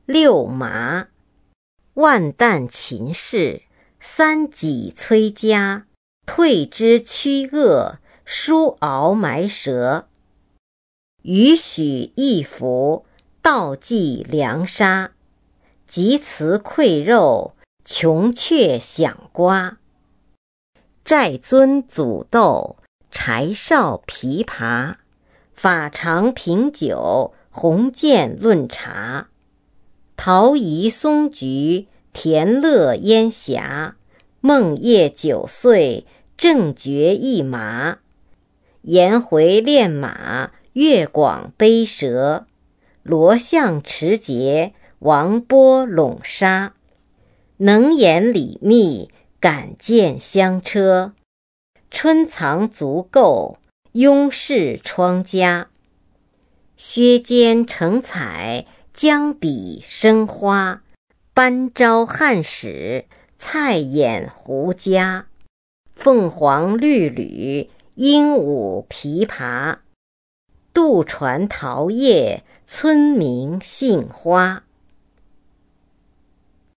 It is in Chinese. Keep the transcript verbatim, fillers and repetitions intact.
六麻。万旦秦氏，三己崔家，退之驱恶，疏敖埋蛇。予许一服，道济良杀。及辞馈肉，穷却响瓜。寨尊祖斗，柴少琵琶。法常品酒，鸿渐论茶。桃宜松菊，田乐烟霞。梦夜九岁，正觉一麻。颜回练马，越广背蛇。罗象持节，王波拢沙。能言礼密，敢见香车。春藏足垢，拥饰窗家。削尖成彩，将笔生花。班昭汉史，菜眼胡家。凤凰绿缕，鹦鹉琵琶。渡船桃叶，村民杏花。